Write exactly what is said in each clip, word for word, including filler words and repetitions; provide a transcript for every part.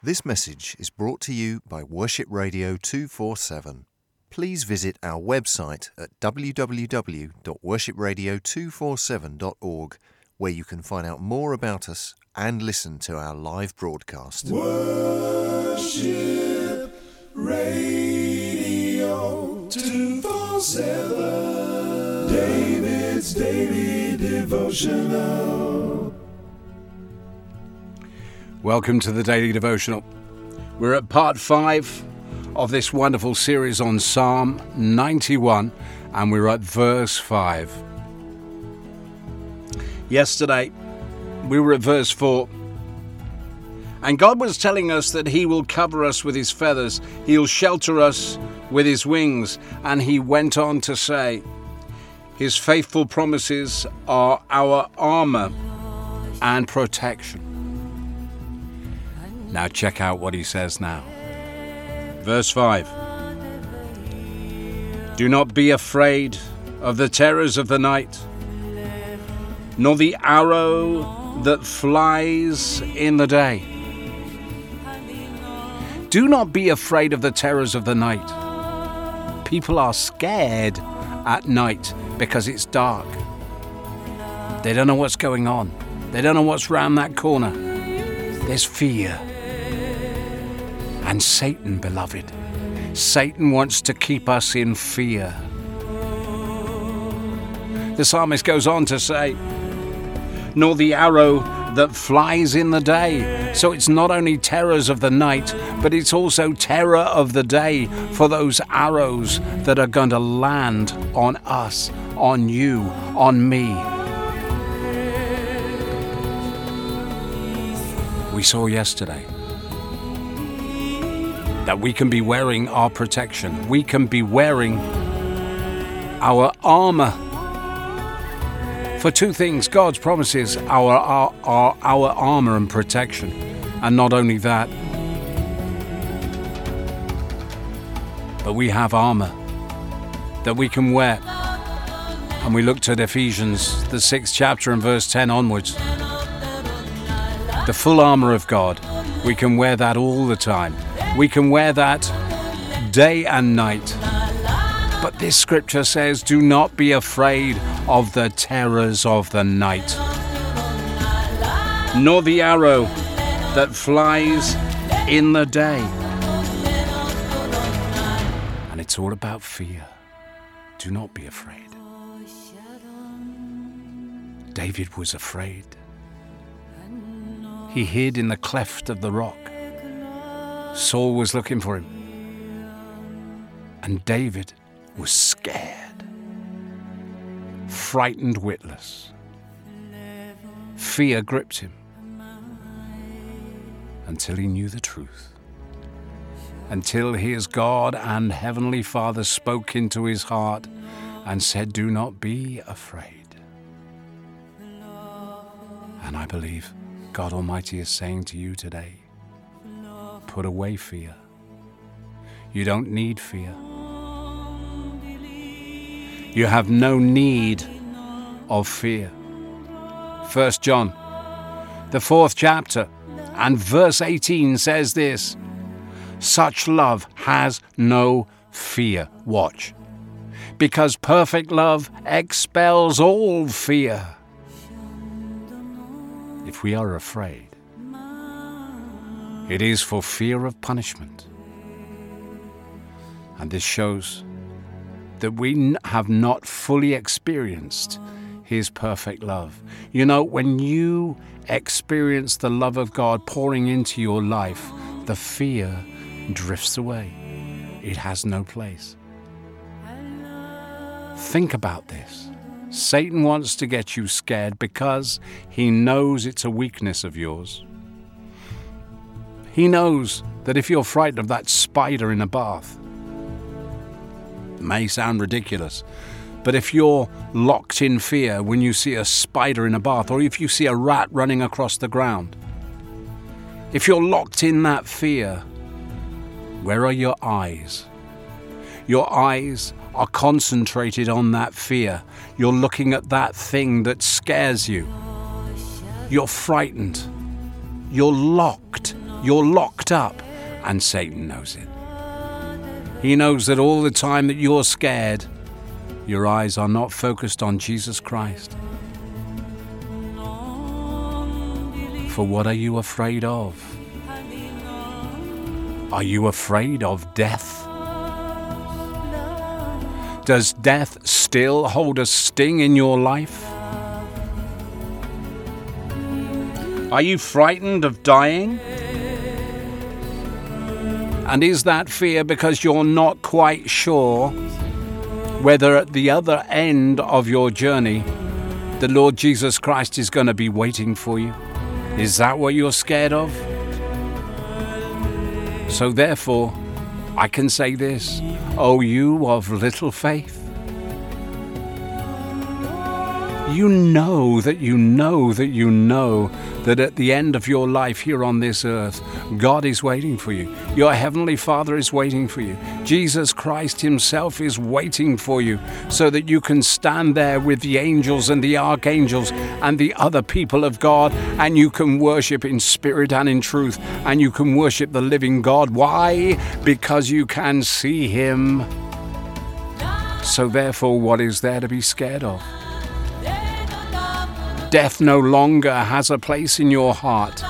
This message is brought to you by Worship Radio two forty-seven. Please visit our website at w w w dot worship radio two forty-seven dot org, where you can find out more about us and listen to our live broadcast. Worship Radio two forty-seven, David's Daily Devotional. Welcome to the Daily Devotional. We're at part five of this wonderful series on Psalm ninety-one, and we're at verse five. Yesterday, we were at verse four, and God was telling us that He will cover us with His feathers, He'll shelter us with His wings, and He went on to say, His faithful promises are our armor and protection. Now check out what he says now. Verse five. Do not be afraid of the terrors of the night, nor the arrow that flies in the day. Do not be afraid of the terrors of the night. People are scared at night because it's dark. They don't know what's going on. They don't know what's round that corner. There's fear. And Satan, beloved, Satan wants to keep us in fear. The psalmist goes on to say, nor the arrow that flies in the day. So it's not only terrors of the night, but it's also terror of the day for those arrows that are going to land on us, on you, on me. We saw yesterday that we can be wearing our protection. We can be wearing our armor for two things. God's promises our, our, our, our armor and protection. And not only that, but we have armor that we can wear. And we looked at Ephesians, the sixth chapter and verse ten onwards. The full armor of God. We can wear that all the time. We can wear that day and night. But this scripture says, do not be afraid of the terrors of the night, nor the arrow that flies in the day. And it's all about fear. Do not be afraid. David was afraid. He hid in the cleft of the rock. Saul was looking for him. And David was scared, frightened witless. Fear gripped him until he knew the truth. Until his God and Heavenly Father spoke into his heart and said, do not be afraid. And I believe God Almighty is saying to you today, put away fear. You don't need fear. You have no need of fear. First John, the fourth chapter, and verse eighteen says this, such love has no fear. Watch. Because perfect love expels all fear. If we are afraid, it is for fear of punishment. And this shows that we have not fully experienced His perfect love. You know, when you experience the love of God pouring into your life, the fear drifts away. It has no place. Think about this. Satan wants to get you scared because he knows it's a weakness of yours. He knows that if you're frightened of that spider in a bath, it may sound ridiculous, but if you're locked in fear when you see a spider in a bath, or if you see a rat running across the ground, if you're locked in that fear, where are your eyes? Your eyes are concentrated on that fear. You're looking at that thing that scares you. You're frightened. You're locked You're locked up, and Satan knows it. He knows that all the time that you're scared, your eyes are not focused on Jesus Christ. For what are you afraid of? Are you afraid of death? Does death still hold a sting in your life? Are you frightened of dying? And is that fear because you're not quite sure whether at the other end of your journey the Lord Jesus Christ is going to be waiting for you? Is that what you're scared of? So therefore, I can say this, O you of little faith. You know that you know that you know that at the end of your life here on this earth, God is waiting for you. Your Heavenly Father is waiting for you. Jesus Christ Himself is waiting for you so that you can stand there with the angels and the archangels and the other people of God, and you can worship in spirit and in truth, and you can worship the living God. Why? Because you can see Him. So therefore, what is there to be scared of? Death no longer has a place in your heart.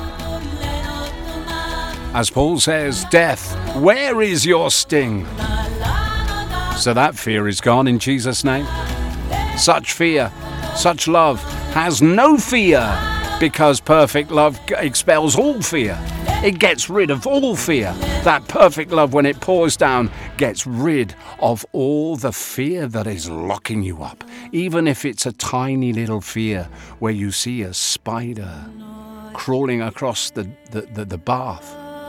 As Paul says, death, where is your sting? So that fear is gone in Jesus' name. Such fear, such love has no fear, because perfect love expels all fear. It gets rid of all fear. That perfect love, when it pours down, gets rid of all the fear that is locking you up. Even if it's a tiny little fear where you see a spider crawling across the, the, the, the bath,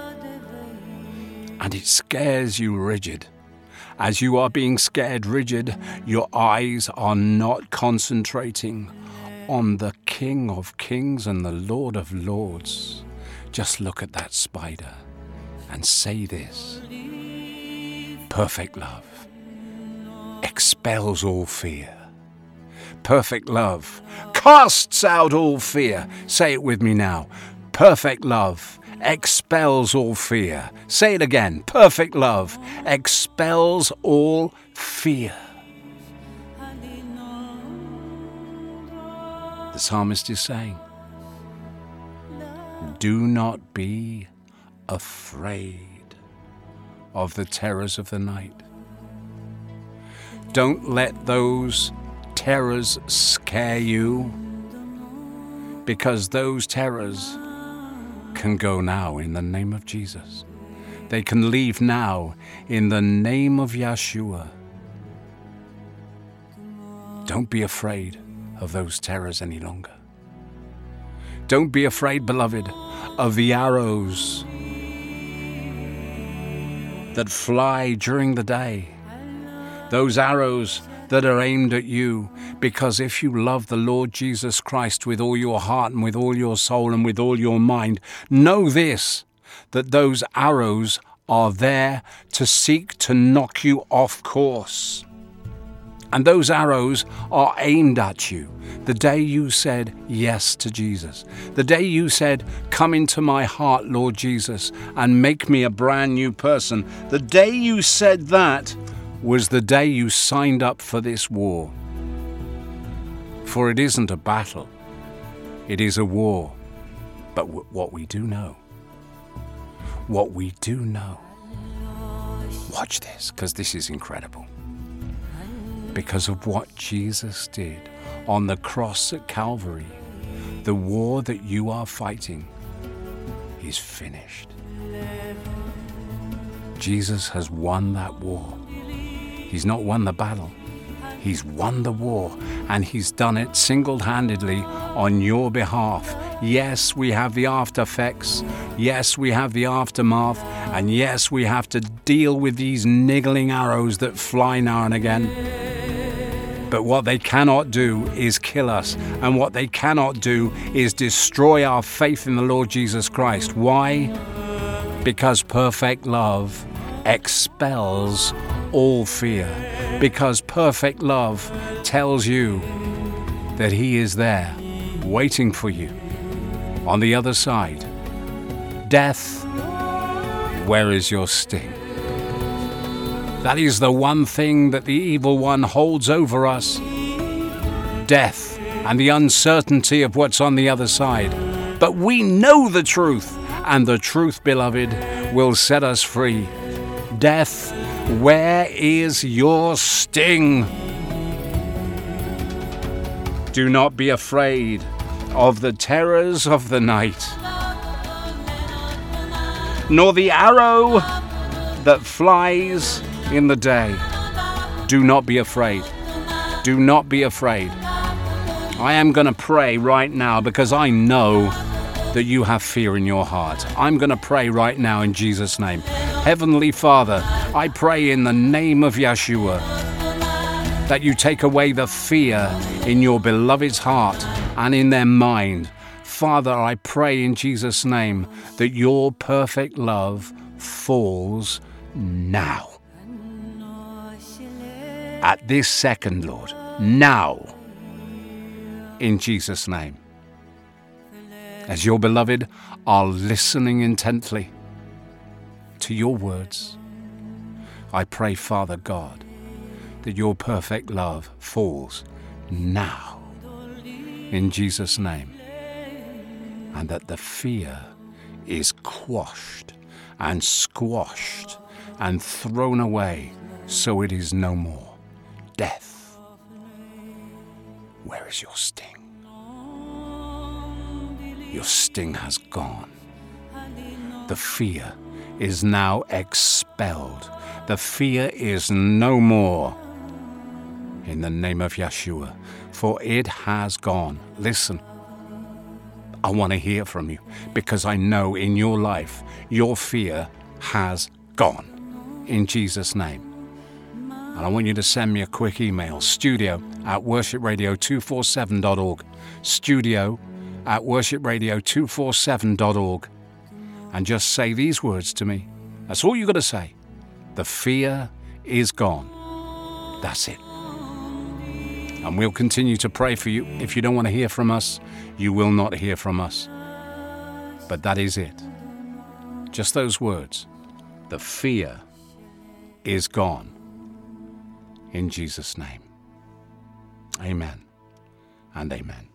and it scares you rigid. As you are being scared rigid, your eyes are not concentrating on the King of Kings and the Lord of Lords. Just look at that spider and say this: perfect love expels all fear. Perfect love casts out all fear. Say it with me now. Perfect love expels all fear. Say it again. Perfect love expels all fear. The psalmist is saying, do not be afraid of the terrors of the night. Don't let those terrors scare you, because those terrors can go now in the name of Jesus. They can leave now in the name of Yeshua. Don't be afraid of those terrors any longer. Don't be afraid, beloved, of the arrows that fly during the day. Those arrows that are aimed at you, because if you love the Lord Jesus Christ with all your heart and with all your soul and with all your mind, know this, that those arrows are there to seek to knock you off course. And those arrows are aimed at you. The day you said yes to Jesus, the day you said, come into my heart, Lord Jesus, and make me a brand new person, the day you said that was the day you signed up for this war. For it isn't a battle, it is a war. But w- what we do know, what we do know, watch this, because this is incredible. Because of what Jesus did on the cross at Calvary, the war that you are fighting is finished. Jesus has won that war. He's not won the battle. He's won the war, and he's done it single-handedly on your behalf. Yes, we have the after effects. Yes, we have the aftermath. And yes, we have to deal with these niggling arrows that fly now and again. But what they cannot do is kill us. And what they cannot do is destroy our faith in the Lord Jesus Christ. Why? Because perfect love expels all fear. Because perfect love tells you that He is there, waiting for you on the other side. Death, where is your sting? That is the one thing that the evil one holds over us. Death and the uncertainty of what's on the other side. But we know the truth, and the truth, beloved, will set us free. Death, where is your sting? Do not be afraid of the terrors of the night, nor the arrow that flies in the day. Do not be afraid. Do not be afraid. I am going to pray right now because I know that you have fear in your heart. I'm going to pray right now in Jesus' name. Heavenly Father, I pray in the name of Yeshua that you take away the fear in your beloved's heart and in their mind. Father, I pray in Jesus' name that your perfect love falls now. At this second, Lord, now, in Jesus' name. As your beloved are listening intently to your words, I pray, Father God, that your perfect love falls now, in Jesus' name, and that the fear is quashed and squashed and thrown away so it is no more. Death, where is your sting? Your sting has gone. The fear is now expelled. The fear is no more. In the name of Yeshua, for it has gone. Listen, I want to hear from you because I know in your life your fear has gone. In Jesus' name. And I want you to send me a quick email, studio at worship radio two forty-seven dot org, studio at worship radio two forty-seven dot org, and just say these words to me. That's all you got to say. The fear is gone. That's it. And we'll continue to pray for you. If you don't want to hear from us, you will not hear from us. But that is it. Just those words. The fear is gone. In Jesus' name. Amen and amen.